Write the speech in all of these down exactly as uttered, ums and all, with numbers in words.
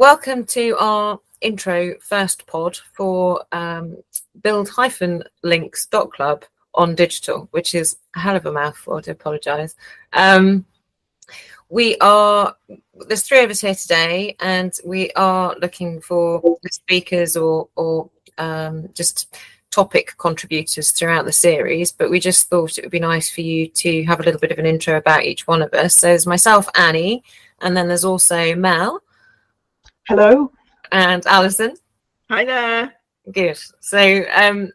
welcome to our intro first pod for um, build links dot club on digital, which is a hell of a mouthful. I do apologise. Um, we are, there's three of us here today, and we are looking for the speakers or, or um, just topic contributors throughout the series, but we just thought it would be nice for you to have a little bit of an intro about each one of us. So there's myself, Annie, and then there's also Mel. Hello. And Alison. Hi there. Good. So um,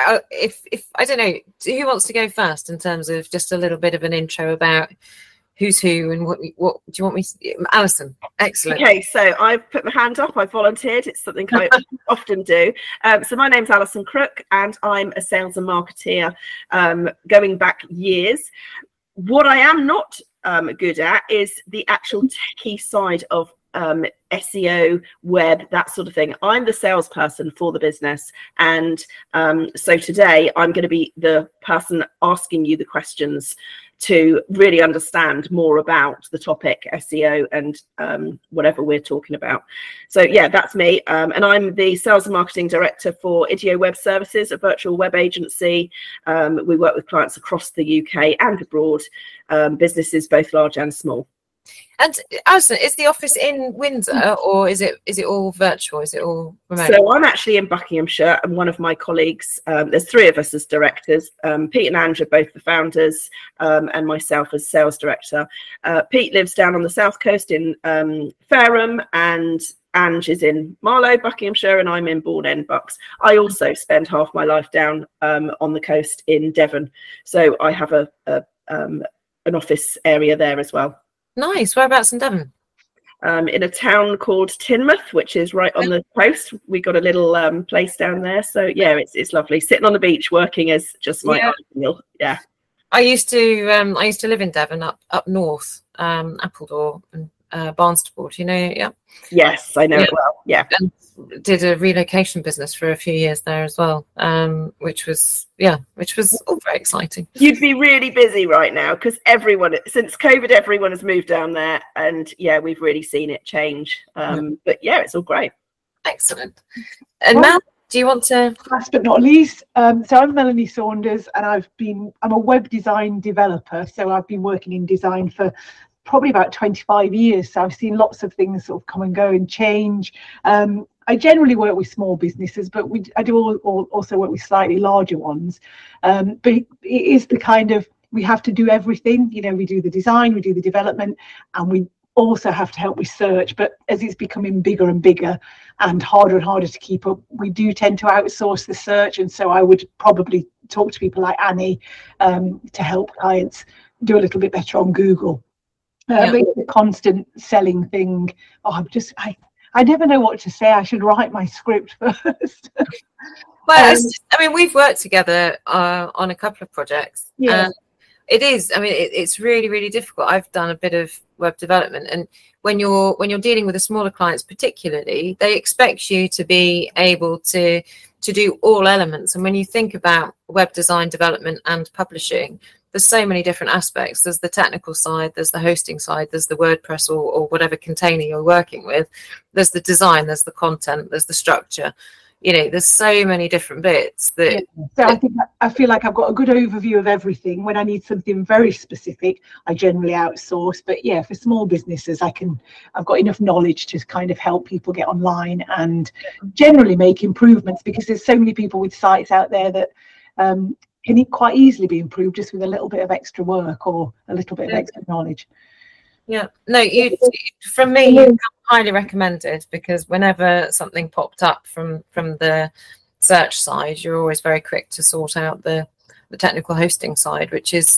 if, if, I don't know, who wants to go first in terms of just a little bit of an intro about who's who and what, what do you want me to, Alison, excellent. Okay, so I've put my hand up, I've volunteered, it's something I often do. Um, so my name's Alison Crook and I'm a sales and marketeer um, going back years. What I am not um, good at is the actual techie side of um, S E O, web, that sort of thing. I'm the salesperson for the business. And um, so today I'm going to be the person asking you the questions to really understand more about the topic S E O and um, whatever we're talking about. So yeah, that's me. Um, and I'm the sales and marketing director for Ideo Web Services, a virtual web agency. Um, we work with clients across the U K and abroad, um, businesses both large and small. And Alison, is the office in Windsor or is it is it all virtual? Is it all remote? So I'm actually in Buckinghamshire, and one of my colleagues, um, there's three of us as directors. Um, Pete and Ange are both the founders, um, and myself as sales director. Uh, Pete lives down on the south coast in um, Fareham, and Ange is in Marlow, Buckinghamshire, and I'm in Bourne End, Bucks. I also spend half my life down um, on the coast in Devon, so I have a, a um, an office area there as well. Nice. Whereabouts in Devon? Um, in a town called Teignmouth, which is right on the coast. We got a little um, place down there. So, yeah, it's it's lovely. Sitting on the beach working is just my yeah. ideal. Yeah. I used to um, I used to live in Devon up up north, um, Appledore and uh, Barnstaple. Do you know? Yeah. Yes, I know yeah. it well. Yeah. And did a relocation business for a few years there as well, um, which was yeah, which was all very exciting. You'd be really busy right now because everyone, since COVID, everyone has moved down there, and yeah, we've really seen it change. Um, yeah. But yeah, it's all great. Excellent. And well, Mel, do you want to? Last but not least, um, so I'm Melanie Saunders, and I've been I'm a web design developer. So I've been working in design for probably about twenty-five years. So I've seen lots of things sort of come and go and change. Um, I generally work with small businesses, but we, I do all, all, also work with slightly larger ones. Um, but it, it is the kind of, we have to do everything. You know, we do the design, we do the development, and we also have to help with search. But as it's becoming bigger and bigger and harder and harder to keep up, we do tend to outsource the search. And so I would probably talk to people like Annie um, to help clients do a little bit better on Google. Uh, yeah. It's a constant selling thing. Oh, I'm just, I, I never know what to say. I should write my script first. Well, um, just, I mean, we've worked together uh, on a couple of projects. Yeah. And it is, I mean, it, it's really, really difficult. I've done a bit of web development, and when you're when you're dealing with the smaller clients, particularly, they expect you to be able to to do all elements. And when you think about web design, development, and publishing, there's so many different aspects. There's the technical side, there's the hosting side, there's the WordPress or, or whatever container you're working with. There's the design, there's the content, there's the structure. You know, there's so many different bits that. Yeah. So I think I feel like I've got a good overview of everything. When I need something very specific, I generally outsource. But yeah, for small businesses, I can. I've got enough knowledge to kind of help people get online and generally make improvements, because there's so many people with sites out there that. Um, can quite easily be improved just with a little bit of extra work or a little bit of extra knowledge. Yeah, no, you from me, you highly recommended, because whenever something popped up from from the search side, you're always very quick to sort out the the technical hosting side, which is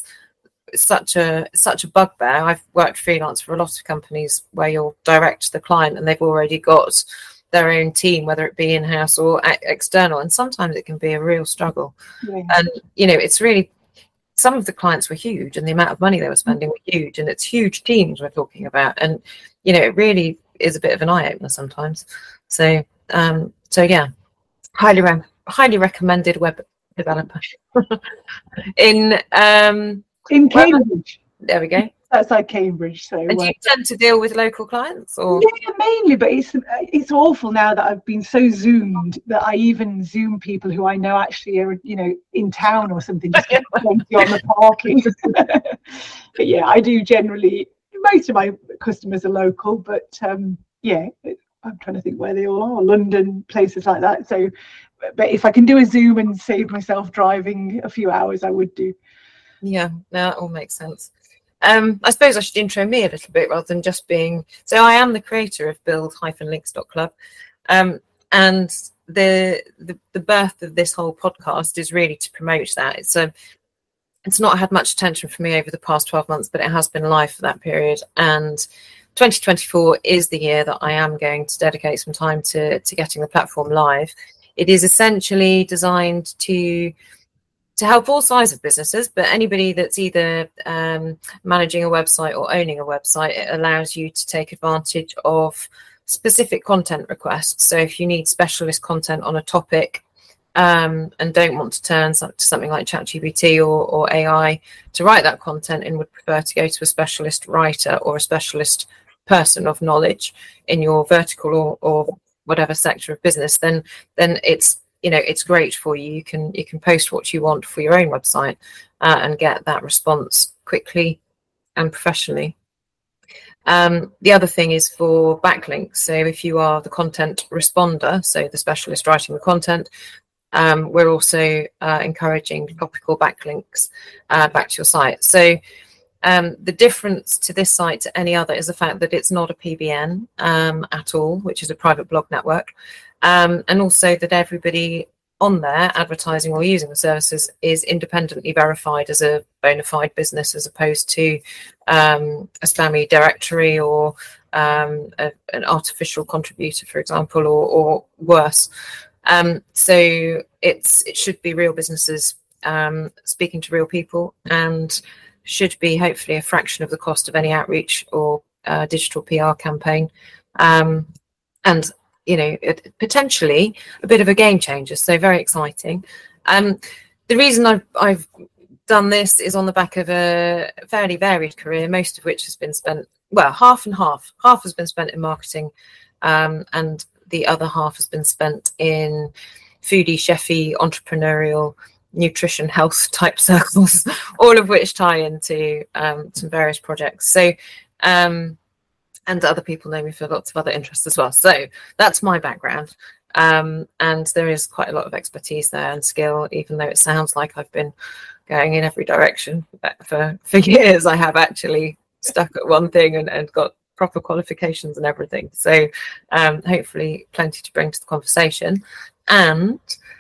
such a such a bugbear. I've worked freelance for a lot of companies where you'll direct the client and they've already got their own team, whether it be in-house or external, and sometimes it can be a real struggle. Yeah. And you know, it's really, some of the clients were huge and the amount of money they were spending were huge, and it's huge teams we're talking about, and you know, it really is a bit of an eye-opener sometimes. So um so yeah, highly re- highly recommended web developer. in um in Cambridge. There we go. outside Cambridge. So and do you uh, tend to deal with local clients, or yeah, mainly, but it's it's awful now that I've been so zoomed that I even zoom people who I know actually are, you know, in town or something, just to on the parking. But yeah, I do generally. Most of my customers are local, but um, yeah, I'm trying to think where they all are. London, places like that. So, but if I can do a Zoom and save myself driving a few hours, I would do. Yeah, no, that all makes sense. Um, I suppose I should intro me a little bit rather than just being. So I am the creator of build dash links dot club, um, and the, the the birth of this whole podcast is really to promote that. It's a It's not had much attention from me over the past twelve months, but it has been live for that period. And twenty twenty-four is the year that I am going to dedicate some time to, to getting the platform live. It is essentially designed to to help all sizes of businesses, but anybody that's either um, managing a website or owning a website. It allows you to take advantage of specific content requests. So if you need specialist content on a topic, Um, and don't want to turn to something like ChatGPT or, or A I to write that content and would prefer to go to a specialist writer or a specialist person of knowledge in your vertical or, or whatever sector of business, then then it's you know it's great for you. You can you can post what you want for your own website uh, and get that response quickly and professionally. Um, the other thing is for backlinks. So if you are the content responder, so the specialist writing the content, Um, we're also uh, encouraging topical backlinks uh, back to your site. So um, the difference to this site to any other is the fact that it's not a P B N um, at all, which is a private blog network, um, and also that everybody on there advertising or using the services is independently verified as a bona fide business, as opposed to um, a spammy directory or um, a, an artificial contributor, for example, or, or worse. Um, so it's it should be real businesses um, speaking to real people, and should be hopefully a fraction of the cost of any outreach or uh, digital P R campaign, um, and you know it, potentially a bit of a game changer. So very exciting. Um, the reason I've, I've done this is on the back of a fairly varied career, most of which has been spent, well, half and half. Half has been spent in marketing, um, and the other half has been spent in foodie, chefy, entrepreneurial, nutrition, health type circles, all of which tie into um, some various projects. So, um, and other people know me for lots of other interests as well. So that's my background. Um, and there is quite a lot of expertise there and skill, even though it sounds like I've been going in every direction for, for years. I have actually stuck at one thing and, and got proper qualifications and everything. So um, hopefully plenty to bring to the conversation. And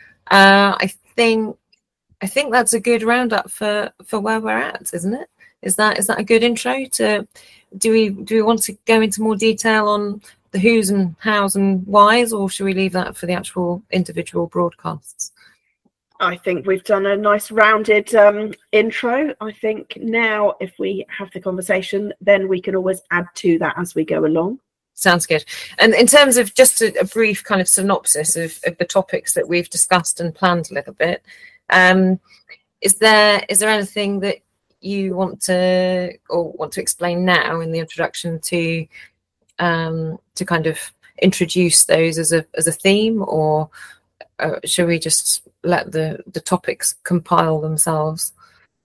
uh, I think I think that's a good roundup for, for where we're at, isn't it? Is that is that a good intro to? Do we do we want to go into more detail on the who's and how's and whys, or should we leave that for the actual individual broadcasts? I think we've done a nice rounded um, intro. I think now if we have the conversation, then we can always add to that as we go along. Sounds good. And in terms of just a, a brief kind of synopsis of, of the topics that we've discussed and planned a little bit, um, is there is there anything that you want to or want to explain now in the introduction to um, to kind of introduce those as a as a theme, or uh, should we just let the the topics compile themselves?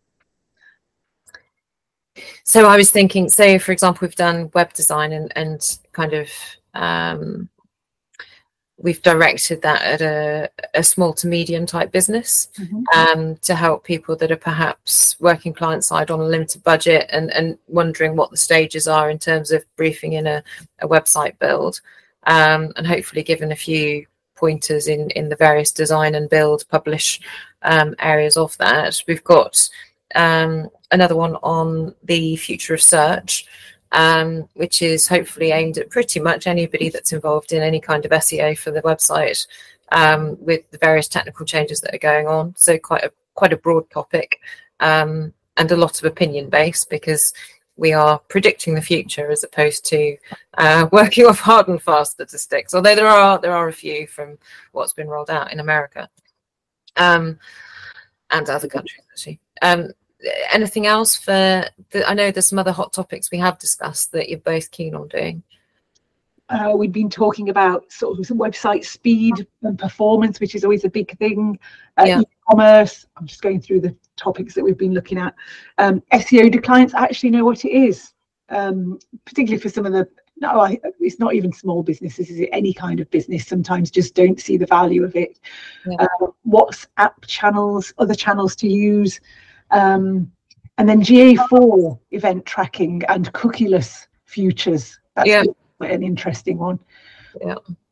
So I was thinking, say for example, we've done web design and and kind of um, we've directed that at a, a small to medium type business, mm-hmm. um, to help people that are perhaps working client side on a limited budget and, and wondering what the stages are in terms of briefing in a, a website build, um, and hopefully given a few pointers in, in the various design and build, publish um, areas of that. We've got um, another one on the future of search, um, which is hopefully aimed at pretty much anybody that's involved in any kind of S E O for the website, um, with the various technical changes that are going on. So quite a quite a broad topic, um, and a lot of opinion based, because we are predicting the future as opposed to uh, working off hard and fast statistics. Although there are there are a few from what's been rolled out in America, um, and other countries actually. Um, anything else for the, I know there's some other hot topics we have discussed that you're both keen on doing. Uh, we've been talking about sort of some website speed and performance, which is always a big thing. Uh, Yeah. E-commerce. I'm just going through the topics that we've been looking at. Um, S E O, do clients actually know what it is? Um, particularly for some of the, no, I, it's not even small businesses, is it? Any kind of business sometimes just don't see the value of it. Yeah. Uh, WhatsApp channels, other channels to use. Um, and then G A four event tracking and cookieless futures. That's Yeah. quite an interesting one. Yeah.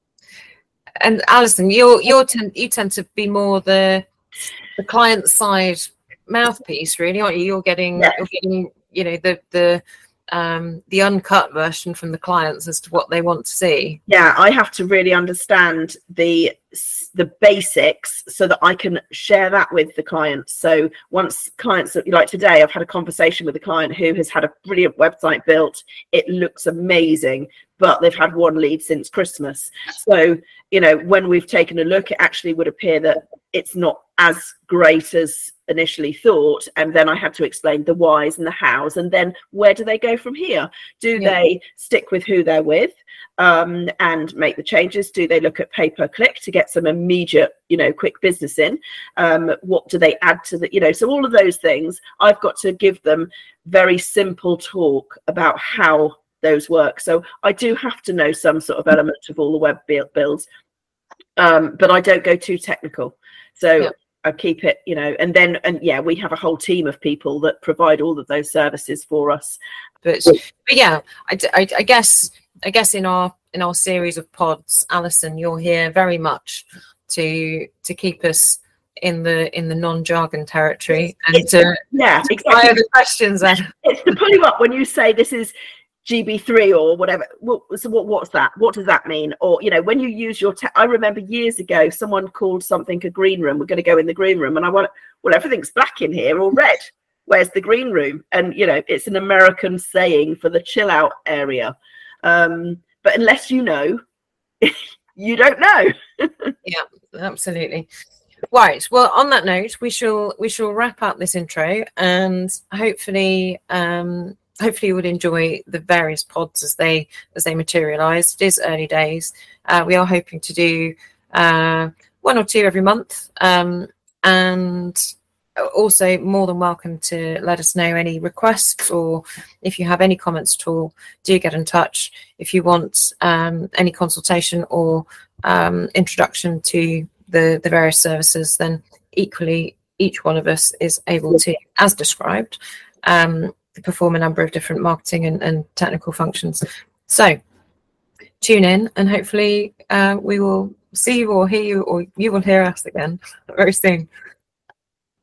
And Alison, you're you're tend you tend to be more the the client side mouthpiece, really, aren't you? You're getting Yeah. you're getting you know the the um the uncut version from the clients as to what they want to see. Yeah, I have to really understand the the basics so that I can share that with the clients. So once clients, like today, I've had a conversation with a client who has had a brilliant website built. It looks amazing, but they've had one lead since Christmas. So, you know, when we've taken a look, it actually would appear that it's not as great as initially thought. And then I had to explain the whys and the hows, and then where do they go from here? Do Yeah. they stick with who they're with um, and make the changes? Do they look at pay per click to get some immediate, you know, quick business in? Um, what do they add to the, you know, so all of those things, I've got to give them very simple talk about how those work. So I do have to know some sort of element of all the web build, builds, um, but I don't go too technical. So Yeah. I keep it, you know, and then, and yeah, we have a whole team of people that provide all of those services for us. But, but yeah, I, I, I guess I guess in our in our series of pods, Alison, you're here very much to to keep us in the in the non-jargon territory and It's- to Yeah, fire exactly. the questions at. It's to pull you up when you say this is G B three or whatever. Well, so what, what's that? What does that mean? Or, you know, when you use your, te- I remember years ago, someone called something a green room. We're going to go in the green room. And I want, well, everything's black in here or red. Where's the green room? And, you know, it's an American saying for the chill out area. Um, but unless you know, you don't know. Yeah, absolutely. Right. Well, on that note, we shall we shall wrap up this intro, and hopefully, um, hopefully, you would enjoy the various pods as they as they materialise. It is early days. Uh, we are hoping to do uh, one or two every month, um, and also more than welcome to let us know any requests, or if you have any comments at all, do get in touch. If you want um, any consultation or um, introduction to the the various services, then equally each one of us is able to, as described, um, perform a number of different marketing and, and technical functions. So tune in, and hopefully uh, we will see you or hear you, or you will hear us again very soon.